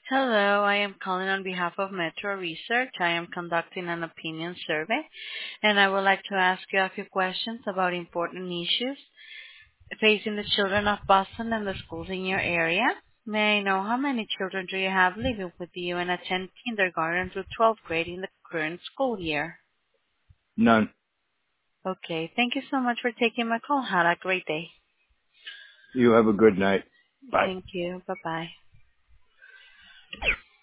Hello, I am calling on behalf of Metro Research. I am conducting an opinion survey, and I would like to ask you a few questions about important issues facing the children of Boston and the schools in your area. May I know how many children do you have living with you and attend kindergarten through 12th grade in the current school year? None. Okay, thank you so much for taking my call. Have a great day. You have a good night. Bye. Thank you. Bye-bye.